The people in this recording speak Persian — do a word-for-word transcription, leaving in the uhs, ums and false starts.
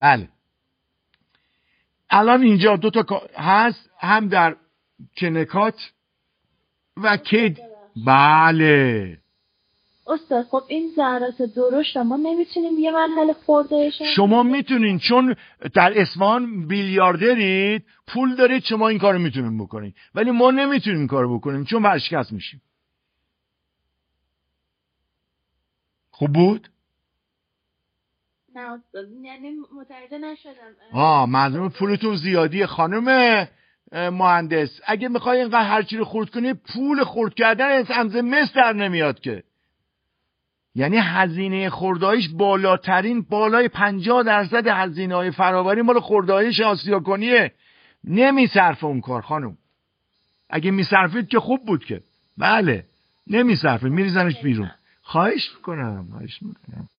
بله الان اینجا دو تا هست، هم در کنکات و کید. بله استاد خب این ذرات درشت ما نمیتونیم یه مرحله خوردهشون؟ شما میتونین، چون در اصفهان بیلیاردرید، پول دارید، شما این کارو میتونین بکنین، ولی ما نمیتونیم این کارو بکنیم چون ورشکست میشیم. خوب بود؟ نه استاد یعنی متوجه نشدم. آه معلومه پولتون زیادیه خانم مهندس. اگه میخوای اینقدر هر چی رو خورد کنی، پول خورد کردن از مس در نمیاد که. یعنی هزینه خورداییش بالاترین، بالای پنجاه درصد هزینه های فراوری مال خورداییش آسیا کنیه. نمیصرفه اون کار خانم. اگه میصرفید که خوب بود که. بله نمیصرفه، میریزنش بیرون. خواهش میکنم خواهش میکنم